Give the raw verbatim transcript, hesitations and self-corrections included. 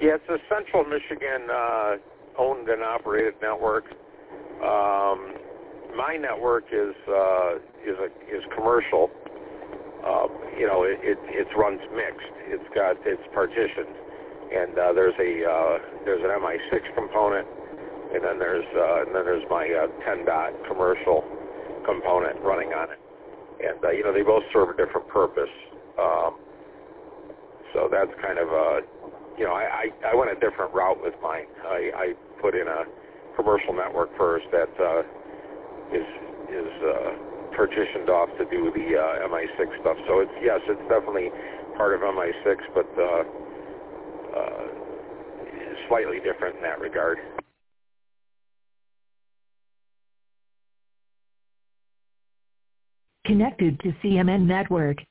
Yeah, it's a Central Michigan uh, owned and operated network. Um, my network is uh, is a, is commercial. Uh, you know, it, it it runs mixed. It's got it's partitioned, and uh, there's a uh, there's an M I six component, and then there's uh, and then there's my uh, ten dot commercial component running on it. And uh, you know, they both serve a different purpose. Um, so that's kind of a you know, I, I, I went a different route with mine. I, I put in a commercial network first that uh, is is uh, partitioned off to do the uh, M I six stuff. So it's yes, it's definitely part of M I six, but uh, uh, slightly different in that regard. Connected to C M N Network.